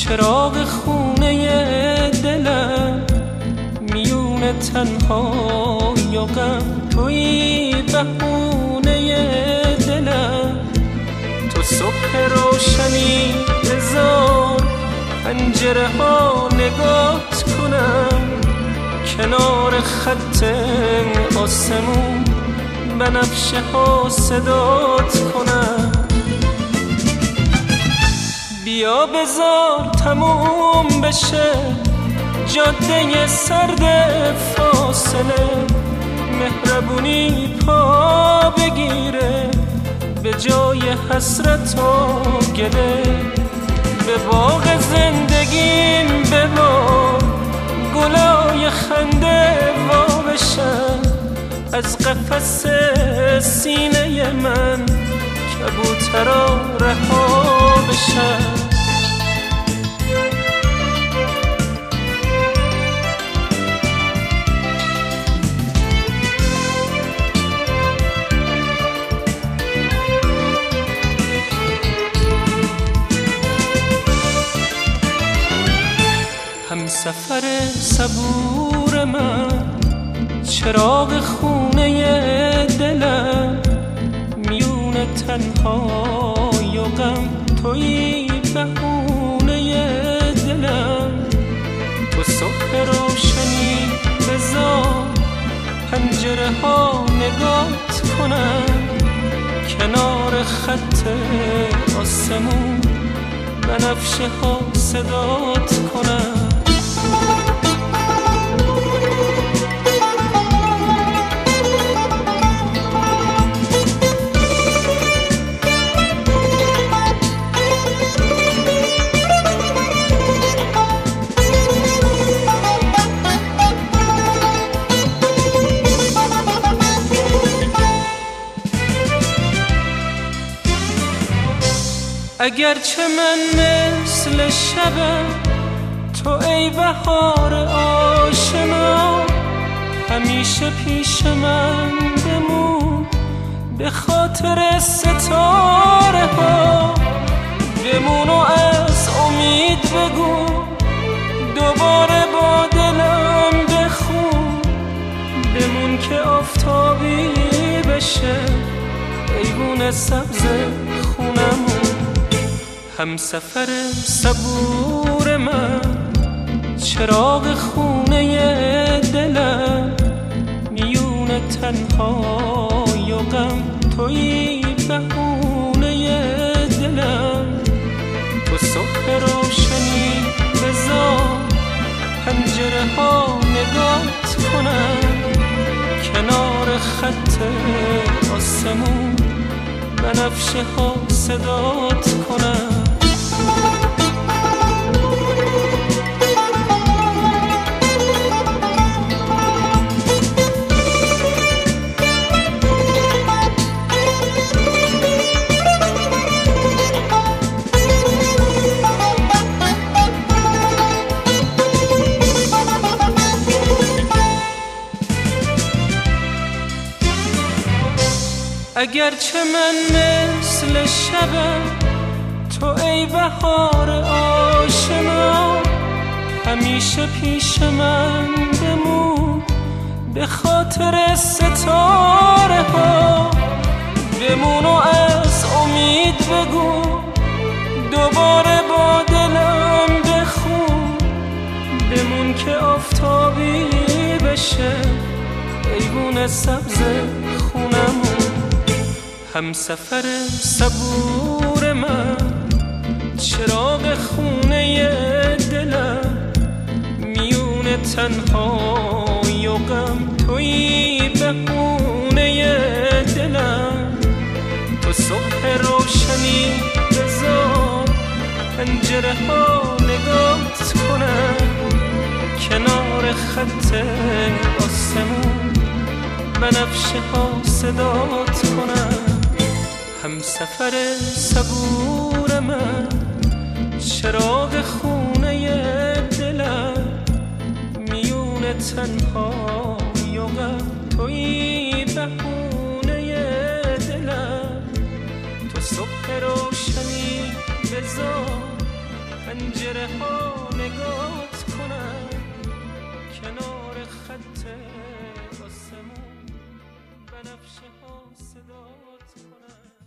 چراغ خونه دلم، میون تنهایی و غم تویی بهونه دلم. تو صبح روشنی بذار پنجره ها نگات کنم، کنار خط آسمون بنفشه ها صدات کنم. بیا بذار تموم بشه جاده سرد فاصله، مهربونی پا بگیره به جای حسرت و گله. به باغ زندگیم ببار گلای خنده وا بشن، از قفس سینه من کبوترا رها بشن. همسفر صبور من، چراغ خونه دلم، میون تنهایی و غم تویی بهونه دلم. تو صبح روشنی بذار پنجره ها نگات کنم، کنار خط آسمون بنفشه ها صدات کنم. اگرچه من مثل شبم، تو ای بهار آشنا، همیشه پیش من بمون به خاطر ستاره ها. بمون و از امید بگو دوباره با دلم بخون، بمون که آفتابی بشه ایوون سبز خونمون. همسفر صبور من، چراغ خونه دلم، میون تنهایی و غم تویی بهونه دلم. تو صبح روشنی بذار پنجره ها نگات کنم، کنار خط آسمون بنفشه ها صدات کنم. اگرچه من مثل شبم، تو ای بهار آشنا، همیشه پیش من بمون به خاطر ستاره ها. بمون و از امید بگو دوباره با دلم بخون، بمون که آفتابی بشه ایوون سبز خونمون. همسفر صبور من، چراغ خونه دلم، میون تنهایی و غم تویی بهونه دلم. تو صبح روشنی بذار پنجره ها نگات کنم، کنار خط آسمون بنفشه ها صدات کنم. همسفر صبور من، چراغ خونه دلم، میون تنهایی و غم تویی بهونه دلم. تو صبح روشنی بذار پنجره ها نگات کنم، کنار خط آسمون بنفشه ها صدات کنم.